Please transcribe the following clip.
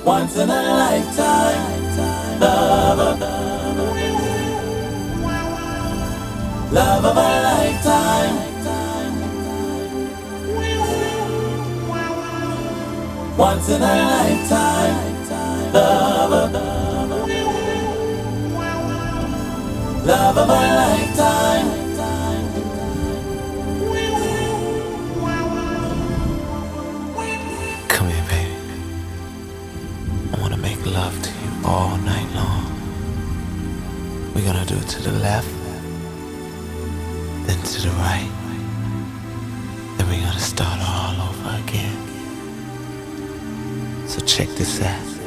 Once in a lifetime, love, love of a lifetime. Once in a lifetime, love, love of a lifetime. Come here, baby. I wanna make love to you all night long. We're gonna do it to the left, then to the right, then we're gonna start all over again. So check this out.